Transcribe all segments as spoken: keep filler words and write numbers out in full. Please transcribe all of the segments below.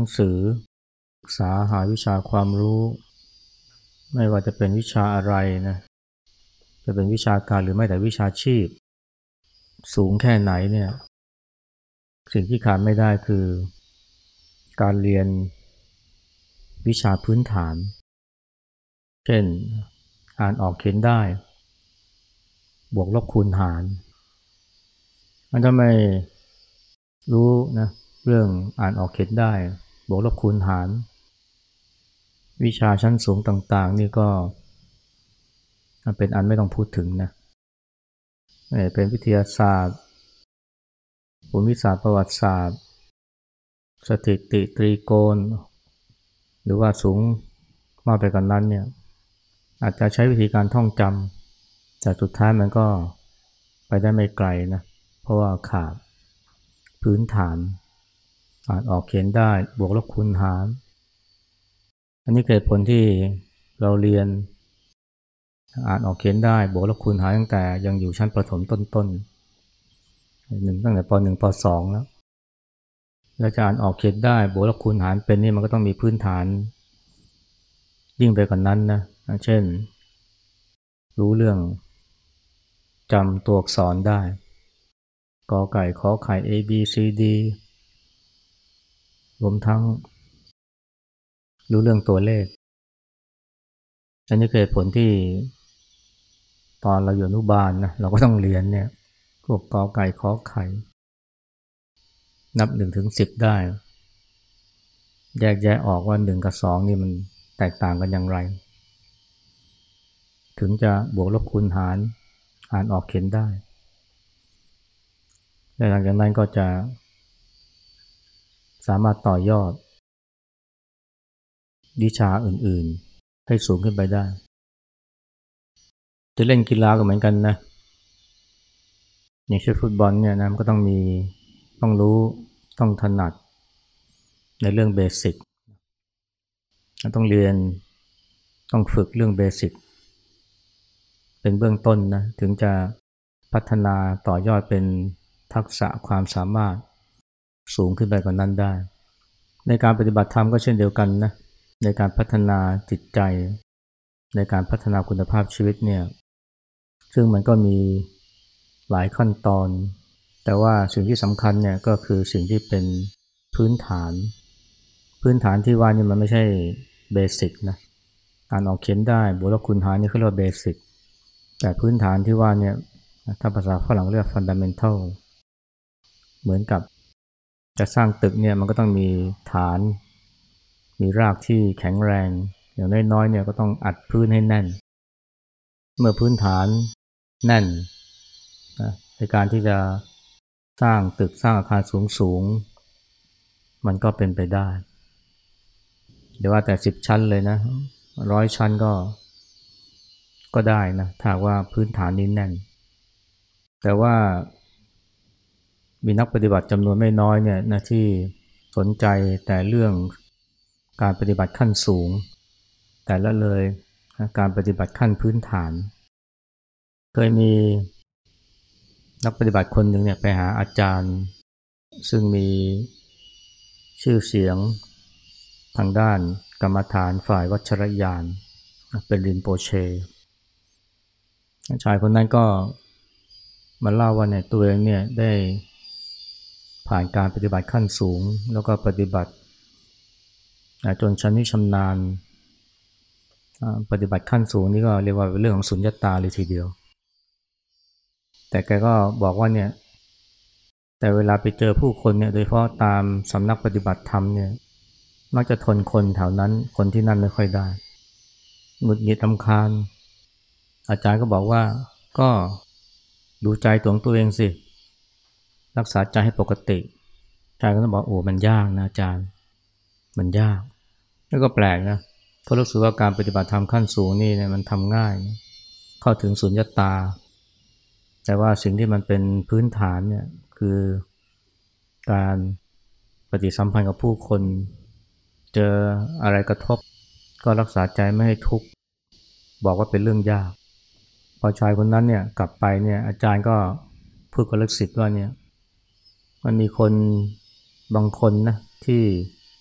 สือศึกษาหาวิชาความรู้ไม่ว่าจะเป็นวิชาอะไรนะจะเป็นวิชาการหรือไม่แต่วิชาชีพสูงแค่ไหนเนี่ยสิ่งที่ขาดไม่ได้คือการเรียนวิชาพื้นฐานเช่นอ่านออกเขียนได้บวกลบคูณหารมันถ้าไม่รู้นะเรื่องอ่านออกเขียนได้บวกลบคูณหารวิชาชั้นสูงต่างๆนี่ก็เป็นอันไม่ต้องพูดถึงนะเป็นวิทยาศาสตร์ภูมิศาสตร์ประวัติศาสตร์สถิติตรีโกณหรือว่าสูงมากไปกว่านั้นเนี่ยอาจจะใช้วิธีการท่องจำแต่สุดท้ายมันก็ไปได้ไม่ไกลนะเพราะว่าขาดพื้นฐานอ่านออกเขียนได้บวกลบคูณหารอันนี้เกิดผลที่เราเรียนอ่านออกเขียนได้บวกลบคูณหารตั้งแต่ยังอยู่ชั้นประถมต้นๆหนึ่งตั้งแต่ป หนึ่ง ป สอง แล้วแล้วจะอ่านออกเขียนได้บวกลบคูณหารเป็นนี่มันก็ต้องมีพื้นฐานยิ่งไปกว่านั้นนะเช่นรู้เรื่องจำตัวอักษรได้กอไก่ขอไข่ A B C D รวมทั้งรู้เรื่องตัวเลขอันนี้คือผลที่ตอนเราอยู่อนุบาลนะเราก็ต้องเรียนเนี่ยพวกกอไก่ขอไข่นับหนึ่งถึงสิบได้แยกแยะออกว่าหนึ่งกับสองนี่มันแตกต่างกันอย่างไรถึงจะบวกลบคูณหารอ่านออกเขียนได้และหลังจากนั้นก็จะสามารถต่อยอดวิชาอื่นๆให้สูงขึ้นไปได้จะเล่นกีฬาก็เหมือนกันนะอย่างเช่นฟุตบอลเนี่ยนะมันก็ต้องมีต้องรู้ต้องถนัดในเรื่องเบสิกต้องเรียนต้องฝึกเรื่องเบสิกเป็นเบื้องต้นนะถึงจะพัฒนาต่อยอดเป็นทักษะความสามารถสูงขึ้นไปกว่านั้นได้ในการปฏิบัติธรรมก็เช่นเดียวกันนะในการพัฒนาจิตใจในการพัฒนาคุณภาพชีวิตเนี่ยซึ่งมันก็มีหลายขั้นตอนแต่ว่าสิ่งที่สำคัญเนี่ยก็คือสิ่งที่เป็นพื้นฐานพื้นฐานที่ว่านี่มันไม่ใช่เบสิกนะอ่านออกเขียนได้บวกลบคูณหารนี่เขาเรียกว่าเบสิกแต่พื้นฐานที่ว่าเนี่ยถ้าภาษาฝรั่งเรียก fundamental เหมือนกับจะสร้างตึกเนี่ยมันก็ต้องมีฐานมีรากที่แข็งแรงอย่างน้อยๆเนี่ยก็ต้องอัดพื้นให้แน่นเมื่อพื้นฐานแน่นนะในการที่จะสร้างตึกสร้างอาคารสูงๆมันก็เป็นไปได้เดี๋ยวว่าแต่สิบชั้นเลยนะร้อยชั้นก็ก็ได้นะถ้าว่าพื้นฐานนี้แน่นแต่ว่ามีนักปฏิบัติจำนวนไม่น้อยเนี่ยนะที่สนใจแต่เรื่องการปฏิบัติขั้นสูงแต่ละเลยนะการปฏิบัติขั้นพื้นฐานเคยมีนักปฏิบัติคนหนึ่งเนี่ยไปหาอาจารย์ซึ่งมีชื่อเสียงทางด้านกรรมฐานฝ่ายวัชรญาณเป็นรินโปเชชายคนนั้นก็มาเล่าว่าเนี่ยตัวเองเนี่ยได้ผ่านการปฏิบัติขั้นสูงแล้วก็ปฏิบัติจนชำนิชำนาญปฏิบัติขั้นสูงนี่ก็เรียกว่าเป็นเรื่องของสุญญตาเลยทีเดียวแต่แกก็บอกว่าเนี่ยแต่เวลาไปเจอผู้คนเนี่ยโดยเฉพาะตามสำนักปฏิบัติธรรมเนี่ยมักจะทนคนแถวนั้นคนที่นั่นไม่ค่อยได้หงุดหงิดรำคาญอาจารย์ก็บอกว่าก็ดูใจตัวของตัวเองสิรักษาใจให้ปกติชายก็ต้องบอกโอ้มันยากนะอาจารย์มันยากแล้วก็แปลกนะเพราะรู้สึกว่าการปฏิบัติธรรมขั้นสูงนี่เนี่ยมันทำง่ายเข้าถึงสุญญตาแต่ว่าสิ่งที่มันเป็นพื้นฐานเนี่ยคือการปฏิสัมพันธ์กับผู้คนเจออะไรกระทบก็รักษาใจไม่ให้ทุกข์บอกว่าเป็นเรื่องยากพอชายคนนั้นเนี่ยกลับไปเนี่ยอาจารย์ก็พูดกับลูกศิษย์ว่าเนี่ยมันมีคนบางคนนะที่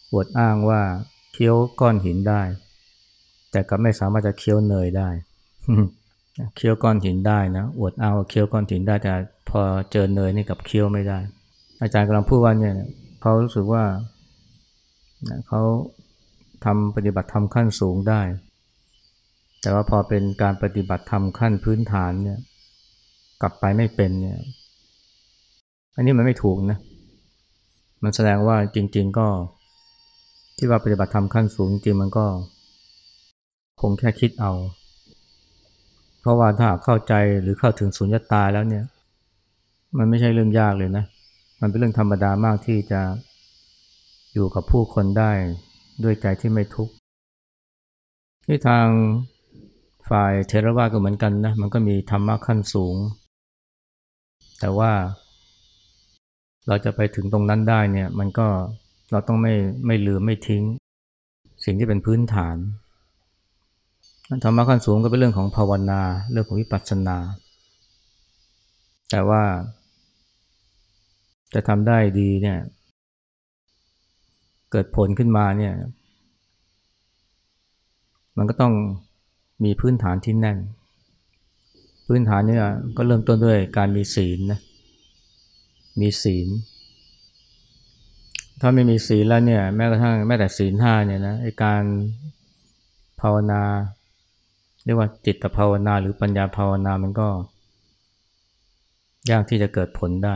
อวดอ้างว่าเคี้ยวก้อนหินได้แต่ก็ไม่สามารถจะเคี้ยวเนยได้ เคี้ยวก้อนหินได้นะอวดอ้างว่าเคี้ยวก้อนหินได้แต่พอเจอเนยนี่กับเคี้ยวไม่ได้อาจารย์กำลังพูดว่าเนี่ยเขารู้สึกว่าเขาทำปฏิบัติธรรมขั้นสูงได้แต่ว่าพอเป็นการปฏิบัติธรรมขั้นพื้นฐานเนี่ยกลับไปไม่เป็นเนี่ยอันนี้มันไม่ถูกนะมันแสดงว่าจริงๆก็ที่ว่าปฏิบัติธรรมขั้นสูงจริงๆมันก็คงแค่คิดเอาเพราะว่าถ้าเข้าใจหรือเข้าถึงสุญญตาแล้วเนี่ยมันไม่ใช่เรื่องยากเลยนะมันเป็นเรื่องธรรมดามากที่จะอยู่กับผู้คนได้ด้วยใจที่ไม่ทุกข์ที่ทางฝ่ายเทรวาสก็เหมือนกันนะมันก็มีธรรมะขั้นสูงแต่ว่าเราจะไปถึงตรงนั้นได้เนี่ยมันก็เราต้องไม่ไม่ลืมไม่ทิ้งสิ่งที่เป็นพื้นฐานธรรมะขั้นสูงก็เป็นเรื่องของภาวนาเรื่องของวิปัสสนาแต่ว่าจะทำได้ดีเนี่ยเกิดผลขึ้นมาเนี่ยมันก็ต้องมีพื้นฐานที่แน่นพื้นฐานเนี่ยก็เริ่มต้นด้วยการมีศีลนะมีศีลถ้าไม่มีศีลแล้วเนี่ยแม้กระทั่งแม้แต่ศีลห้าเนี่ยนะไอ้การภาวนาเรียกว่าจิตภาวนาหรือปัญญาภาวนามันก็ยากที่จะเกิดผลได้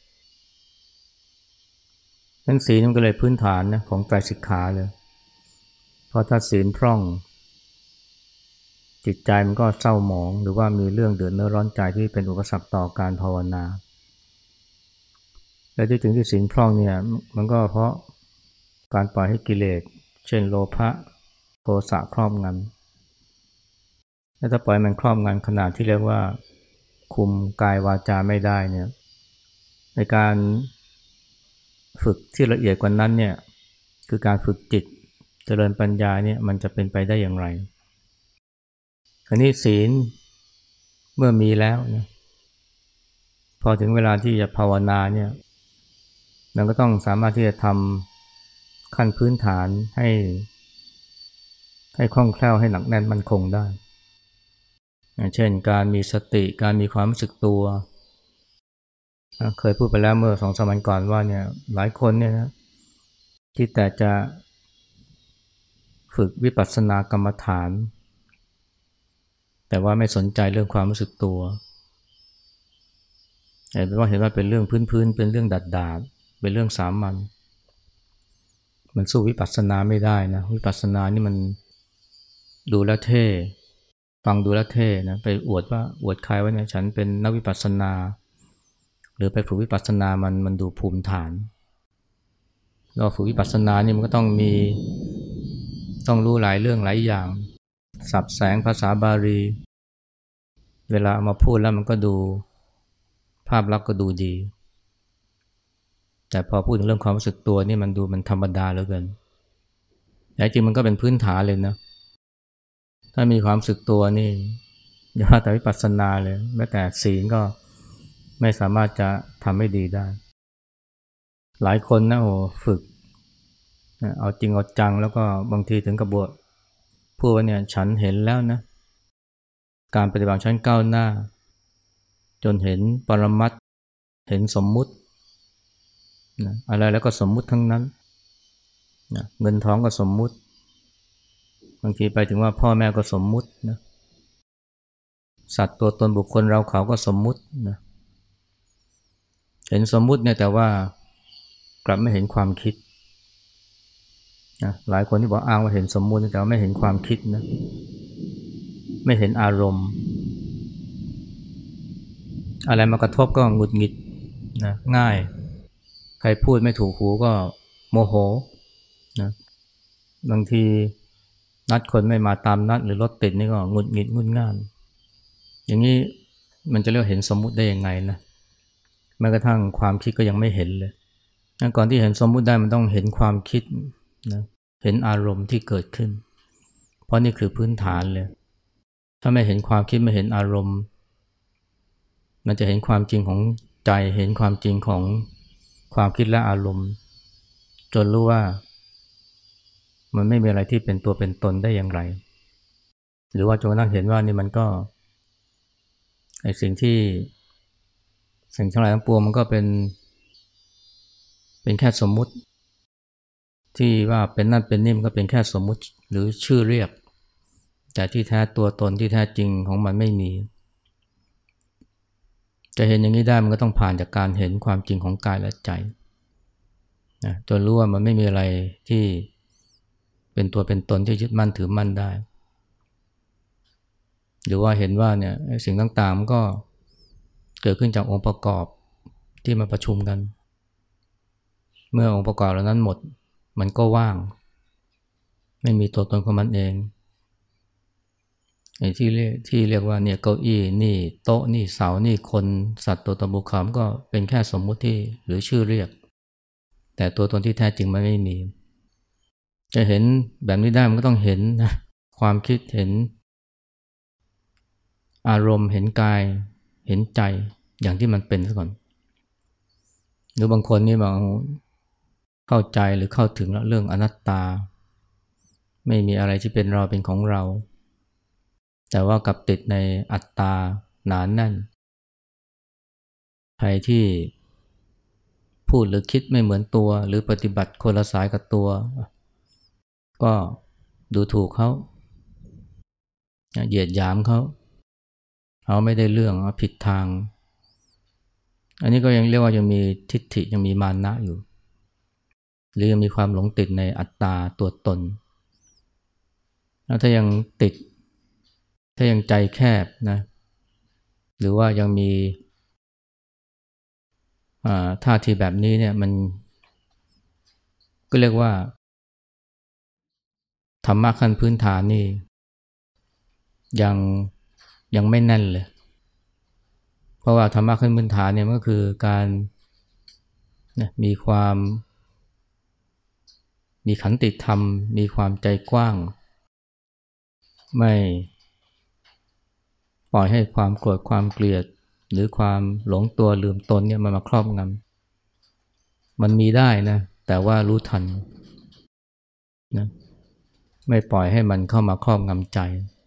นั้นศีลมันก็เลยพื้นฐานนะของไตรสิกขาเลยเพราะถ้าศีลพร่องจิตใจมันก็เศร้าหมองหรือว่ามีเรื่องเดือดเนื้อร้อนใจที่เป็นอุปสรรคต่อการภาวนาและที่ถึงที่ศีลพร่องเนี่ยมันก็เพราะการปล่อยให้กิเลสเช่นโลภะโทสะครอบงำและถ้าปล่อยมันครอบงำขนาดที่เรียกว่าคุมกายวาจาไม่ได้เนี่ยในการฝึกที่ละเอียดกว่านั้นเนี่ยคือการฝึกจิตเจริญปัญญาเนี่ยมันจะเป็นไปได้อย่างไรคราวนี้ศีลเมื่อมีแล้วเนี่ยพอถึงเวลาที่จะภาวนาเนี่ยมันก็ต้องสามารถที่จะทำขั้นพื้นฐานให้ให้คล่องแคล่วให้หนักแน่นมั่นคงได้อย่างเช่นการมีสติการมีความรู้สึกตัวเคยพูดไปแล้วเมื่อสองสามวันก่อนว่าเนี่ยหลายคนเนี่ยนะที่แต่จะฝึกวิปัสสนากรรมฐานแต่ว่าไม่สนใจเรื่องความรู้สึกตัวเห็นว่าเห็นว่าเป็นเรื่องพื้นๆเป็นเรื่องดาดๆเป็นเรื่องสามัญมันสู้วิปัสสนาไม่ได้นะวิปัสสนานี่มันดูแล้วเท่ฟังดูแล้วเท่นะไปอวดว่าอวดใครว่าเนี่ยฉันเป็นนักวิปัสสนาหรือไปฝึกวิปัสสนามันมันดูภูมิฐานเราฝึกวิปัสสนานี่มันก็ต้องมีต้องรู้หลายเรื่องหลายอย่างศัพท์แสงภาษาบาลีเวลามาพูดแล้วมันก็ดูภาพลักษณ์ก็ดูดีแต่พอพูดถึงเรื่องความรู้สึกตัวนี่มันดูมันธรรมดาเหลือเกินแต่จริงมันก็เป็นพื้นฐานเลยนะถ้ามีความรู้สึกตัวนี่อย่าว่าแต่วิปัสสนาเลยแม้แต่ศีลก็ไม่สามารถจะทำให้ดีได้หลายคนนะโอ้ฝึกเอาจริงเอาจังแล้วก็บางทีถึงกับบวชพูดว่าเนี่ยฉันเห็นแล้วนะการปฏิบัติฉันก้าวหน้าจนเห็นปรมัตถ์เห็นสมมุตินะอะไรแล้วก็สมมุติทั้งนั้นนะเงินทองก็สมมุติบางทีไปถึงว่าพ่อแม่ก็สมมุตินะสัตว์ตัวตนบุคคลเราเขาก็สมมุตินะเห็นสมมุติเนี่ยแต่ว่ากลับไม่เห็นความคิดนะหลายคนที่บอกอ้างว่าเห็นสมมุติแต่ว่าไม่เห็นความคิดนะไม่เห็นอารมณ์อะไรมากระทบก็หงุดหงิดนะง่ายใครพูดไม่ถูกหูก็โมโหนะบางทีนัดคนไม่มาตามนัดหรือรถติดนี่ก็หงุดหงิดงุนง่านอย่างนี้มันจะเรียกเห็นสมมุติได้ยังไงนะแม้กระทั่งความคิดก็ยังไม่เห็นเลยก่อนที่เห็นสมมุติได้มันต้องเห็นความคิดนะเห็นอารมณ์ที่เกิดขึ้นเพราะนี่คือพื้นฐานเลยถ้าไม่เห็นความคิดไม่เห็นอารมณ์มันจะเห็นความจริงของใจเห็นความจริงของความคิดและอารมณ์จนรู้ว่ามันไม่มีอะไรที่เป็นตัวเป็นตนได้อย่างไรหรือว่าจนกระทั่งเห็นว่านี่มันก็ไอ้สิ่งที่สิ่งทั้งหลายทั้งปวงมันก็เป็นเป็นแค่สมมุติที่ว่าเป็นนั่นเป็นนี่มันก็เป็นแค่สมมุติหรือชื่อเรียกแต่ที่แท้ตัวตนที่แท้จริงของมันไม่มีจะเห็นอย่างนี้ได้มันก็ต้องผ่านจากการเห็นความจริงของกายและใจนะจนรู้ว่ามันไม่มีอะไรที่เป็นตัวเป็นตนที่ยึดมั่นถือมั่นได้หรือว่าเห็นว่าเนี่ยสิ่งต่างๆมันก็เกิดขึ้นจากองค์ประกอบที่มาประชุมกันเมื่อองค์ประกอบเหล่านั้นหมดมันก็ว่างไม่มีตัวตนของมันเองไอ้ที่เรียกที่เรียกว่าเนี่ยเก้าอี้นี่โต๊ะนี่เสานี่คนสัตว์ตัวตนบุคคลก็เป็นแค่สมมุติที่หรือชื่อเรียกแต่ตัวตนที่แท้จริงมันไม่มีจะเห็นแบบนี้ได้มันก็ต้องเห็นนะความคิดเห็นอารมณ์เห็นกายเห็นใจอย่างที่มันเป็นซะก่อนหรือบางคนนี่บางเข้าใจหรือเข้าถึงเรื่องอนัตตาไม่มีอะไรที่เป็นเราเป็นของเราแต่ว่ากับติดในอัตตาหนาแน่นใครที่พูดหรือคิดไม่เหมือนตัวหรือปฏิบัติคนละสายกับตัวก็ดูถูกเขาเหยียดหยามเขาเขาไม่ได้เรื่องเขาผิดทางอันนี้ก็ยังเรียกว่ายังมีทิฏฐิยังมีมานะอยู่หรือยังมีความหลงติดในอัตตาตัวตนแล้วถ้ายังติดถ้ายังใจแคบนะหรือว่ายังมีท่าทีแบบนี้เนี่ยมันก็เรียกว่าธรรมะขั้นพื้นฐานนี่ยังยังไม่แน่นเลยเพราะว่าธรรมะขั้นพื้นฐานเนี่ยมันก็คือการนะมีความมีขันติธรรมมีความใจกว้างไม่ปล่อยให้ความโกรธความเกลียดหรือความหลงตัวลืมตนเนี่ยมันมาครอบงำมันมีได้นะแต่ว่ารู้ทันนะไม่ปล่อยให้มันเข้ามาครอบงำใจ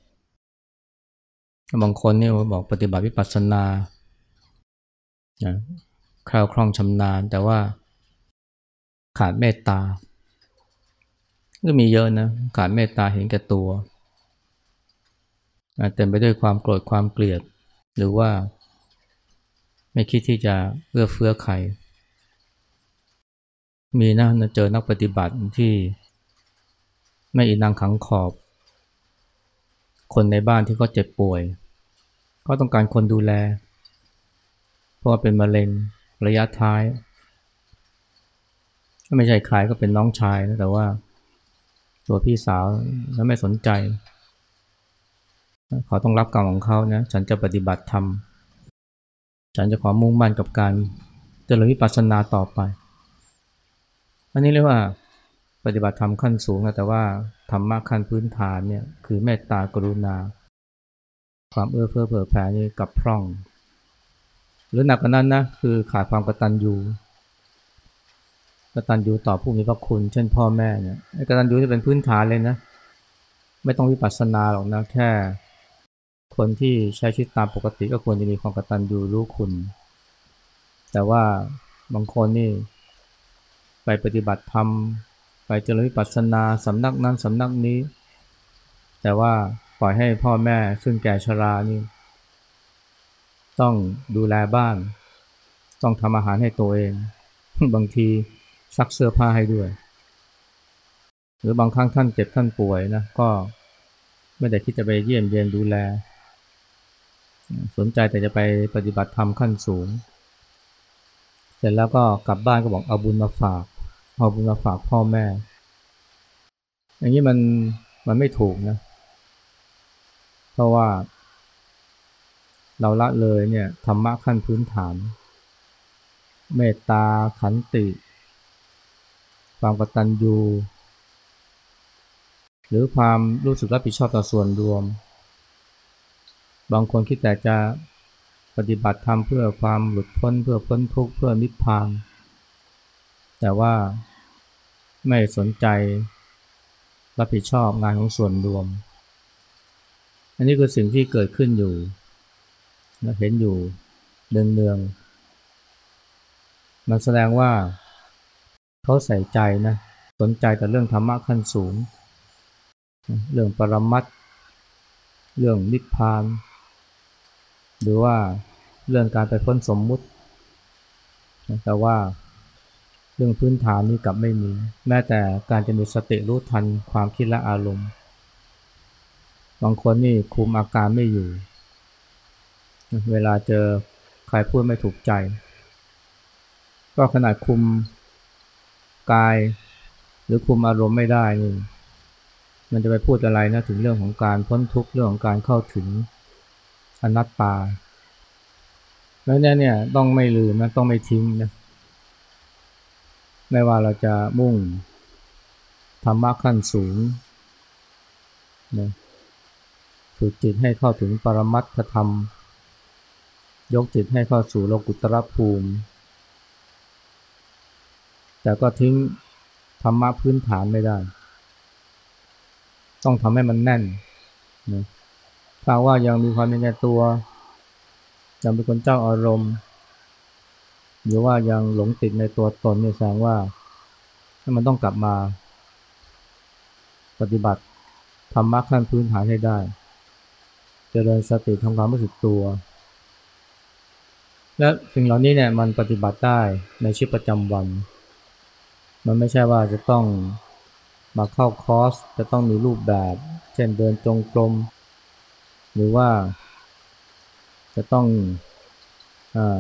บางคนเนี่ยบอกปฏิบัติวิปัสสนานะคล่าวคล่องชำนาญแต่ว่าขาดเมตตาก็มีเยอะนะขาดเมตตาเห็นแก่ตัวเต็มไปด้วยความโกรธความเกลียดหรือว่าไม่คิดที่จะเอื้อเฟื้อใครมีนะเจอนักปฏิบัติที่ไม่อีนังขังขอบคนในบ้านที่เขาเจ็บป่วยก็ต้องการคนดูแลเพราะว่าเป็นมะเร็งระยะท้ายก็ไม่ใช่ใครก็เป็นน้องชายนะแต่ว่าตัวพี่สาวแล้วไม่สนใจเขาต้องรับกรรมของเขานะฉันจะปฏิบัติธรรมฉันจะขอมุ่งมั่นกับการเจริญวิปัสสนาต่อไปอันนี้เรียกว่าปฏิบัติธรรมขั้นสูงนะแต่ว่าธรรมะขั้นพื้นฐานเนี่ยคือเมตตากรุณาความเอื้อเฟื้อเผื่อแผ่นี่กับพร่องหรือหนักกว่านั้นนะคือขาดความกตัญญูกตัญญูต่อผู้มีพระคุณเช่นพ่อแม่เนี่ยกตัญญูที่เป็นพื้นฐานเลยนะไม่ต้องวิปัสสนาหรอกนะแค่คนที่ใช้ชีวิตตามปกติก็ควรจะมีความกตัญญูรู้คุณแต่ว่าบางคนนี่ไปปฏิบัติธรรมไปเจริญวิปัสสนาสำนักนั้นสำนักนี้แต่ว่าปล่อยให้พ่อแม่ซึ่งแก่ชรานี่ต้องดูแลบ้านต้องทำอาหารให้ตัวเอง บางทีซักเสื้อผ้าให้ด้วยหรือบางครั้งท่านเจ็บท่านป่วยนะก็ไม่ได้คิดจะไปเยี่ยมเยียนดูแลสนใจแต่จะไปปฏิบัติธรรมขั้นสูงเสร็จแล้วก็กลับบ้านก็บอกเอาบุญมาฝากเอาบุญมาฝากพ่อแม่อย่างนี้มันมันไม่ถูกนะเพราะว่าเราละเลยเนี่ยธรรมะขั้นพื้นฐานเมตตาขันติความกตัญญูหรือความรู้สึกรับผิดชอบต่อส่วนรวมบางคนคิดแต่จะปฏิบัติธรรมเพื่อความหลุดพ้นเพื่อพ้นทุกข์เพื่อนิพพานแต่ว่าไม่สนใจรับผิดชอบงานของส่วนรวมอันนี้คือสิ่งที่เกิดขึ้นอยู่และเห็นอยู่เนืองๆมันแสดงว่าเขาใส่ใจนะสนใจแต่เรื่องธรรมะขั้นสูงเรื่องปรมัตถ์เรื่องนิพพานหรือว่าเรื่องการไปพ้นสมมุติแต่ว่าเรื่องพื้นฐานนี้กลับไม่มีแม้แต่การจะมีสติรู้ทันความคิดและอารมณ์บางคนนี่คุมอาการไม่อยู่เวลาเจอใครพูดไม่ถูกใจก็ขนาดคุมกายหรือคุมอารมณ์ไม่ได้นี่มันจะไปพูดอะไรนะถึงเรื่องของการพ้นทุกข์เรื่องของการเข้าถึงอนัตตาแล้วเนี่ยเนี่ยต้องไม่ลืมนะต้องไม่ทิ้งนะไม่ว่าเราจะมุ่งธรรมะขั้นสูงนะฝึกจิตให้เข้าถึงปรมัตถธรรมยกจิตให้เข้าสู่โลกุตตรภูมิแต่ก็ทิ้งธรรมะพื้นฐานไม่ได้ต้องทำให้มันแน่นนะถ้าว่ายังมีความเป็นตัวยังเป็นคนเจ้าอารมณ์หรือว่ายังหลงติดในตัวตนเนี่ยแสดงว่ามันต้องกลับมาปฏิบัติธรรมะขั้นพื้นฐานให้ได้เจริญสติทำความรู้สึกตัวและสิ่งเหล่านี้เนี่ยมันปฏิบัติได้ในชีวิตประจำวันมันไม่ใช่ว่าจะต้องมาเข้าคอร์สจะต้องมีรูปแบบเช่นเดินจงกรมหรือว่าจะต้องอ่า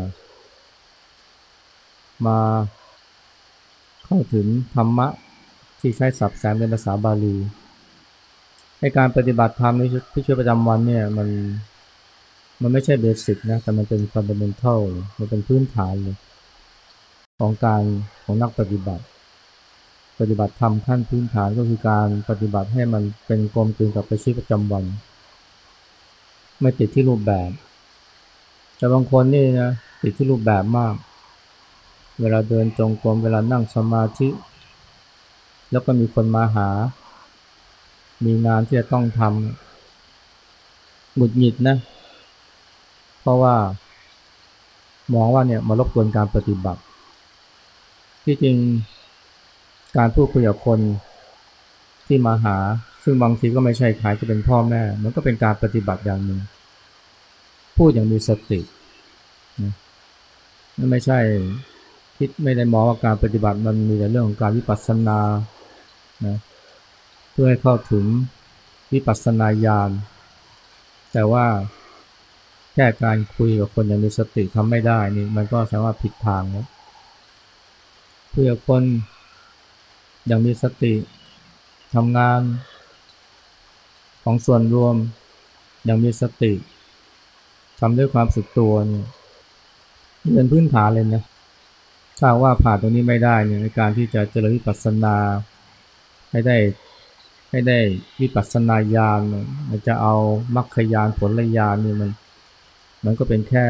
มาเข้าถึงธรรมะที่ใช้ศัพท์แสงเป็นภาษาบาลีในการปฏิบัติธรรมในชีวิตประจำวันเนี่ยมันมันไม่ใช่เบสิกนะแต่มันเป็นฟันดาเมนทัลมันเป็นพื้นฐานเลยของการของนักปฏิบัติปฏิบัติธรรมขั้นพื้นฐานก็คือการปฏิบัติให้มันเป็นกลมกลืนกับชีวิตประจำวันไม่ติดที่รูปแบบแต่บางคนนี่นะติดที่รูปแบบมากเวลาเดินจงกรมเวลานั่งสมาธิแล้วก็มีคนมาหามีงานที่จะต้องทำหงุดหงิดนะเพราะว่ามองว่าเนี่ยมารบกวนการปฏิบัติที่จริงการพูดคุยกับคนที่มาหาซึ่งบางทีก็ไม่ใช่ใครก็เป็นพ่อแม่มันก็เป็นการปฏิบัติอย่างหนึ่งพูดอย่างมีสตินะไม่ใช่คิดไม่ได้มองว่าการปฏิบัติมันมีแต่เรื่องของการวิปัสสนานะเพื่อให้เข้าถึงวิปัสสนาญาณแต่ว่าแค่การคุยกับคนอย่างมีสติทำไม่ได้นี่มันก็แสดงว่าผิดทางแล้วคุยกับคนอย่างมีสติทำงานของส่วนรวมอย่างมีสติทำด้วยความสึกตัวนี่เป็นพื้นฐานเลยนะถ้าว่าผ่านตรงนี้ไม่ได้เนี่ยในการที่จะเจริญวิปัสสนาให้ได้ให้ได้วิปัสสนาญาณมันจะเอามรรคญาณผลญาณนี่มันมันก็เป็นแค่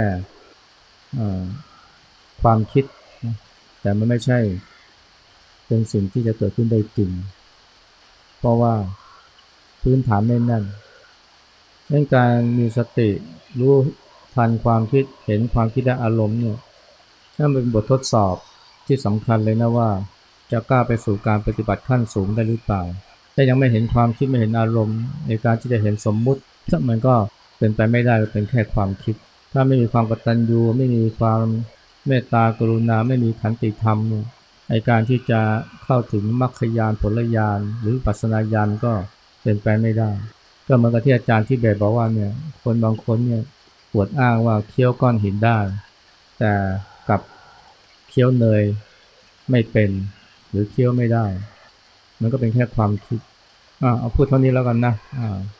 ความคิดแต่มันไม่ใช่เป็นสิ่งที่จะเกิดขึ้นได้จริงเพราะว่าพื้นฐานไม่แน่นเรื่องการมีสติรู้ทันความคิดเห็นความคิดและอารมณ์เนี่ยนั่นเป็นบททดสอบที่สำคัญเลยนะว่าจะกล้าไปสู่การปฏิบัติขั้นสูงได้หรือเปล่าถ้ายังไม่เห็นความคิดไม่เห็นอารมณ์ในการที่จะเห็นสมมุติมันก็เป็นไปไม่ได้เป็นแค่ความคิดถ้าไม่มีความกตัญญูไม่มีความเมตตากรุณาไม่มีขันติธรรมในการที่จะเข้าถึงมรรคญาณผลญาณหรือวิปัสสนาญาณก็เป็นไปไม่ได้ก็เหมือนกับที่อาจารย์ที่เบสบอกว่าเนี่ยคนบางคนเนี่ยปวดอ้างว่าเคี้ยวก้อนหินได้แต่กับเคี้ยวเนยไม่เป็นหรือเคี้ยวไม่ได้มันก็เป็นแค่ความคิดอ่าเอาพูดเท่านี้แล้วกันนะอ่า